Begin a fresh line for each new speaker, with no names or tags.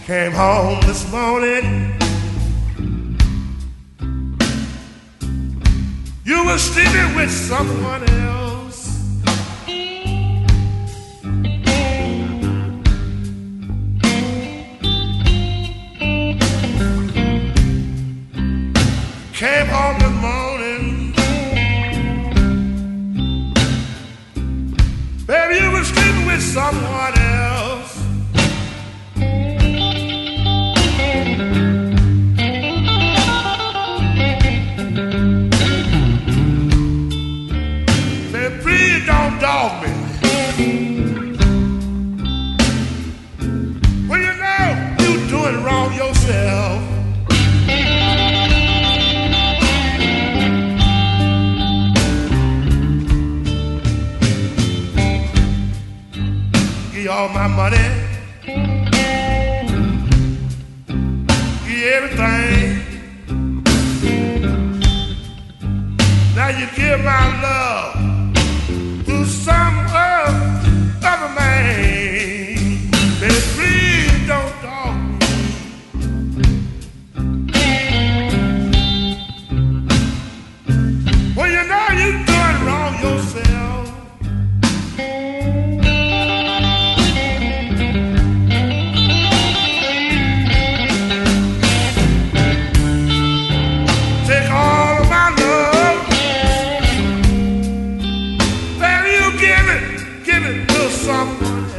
Came home this morning. You were sleeping with someone else. Came home this morning. Baby, you were sleeping with someone else. Don't dog me. Well, you know you doing wrong yourself. Give you all my money. Give you everything. Now you give my love to some other man. Baby, please don't talk me. Well, you know you're doing wrong yourself. Take all of my love. Give it to someone else.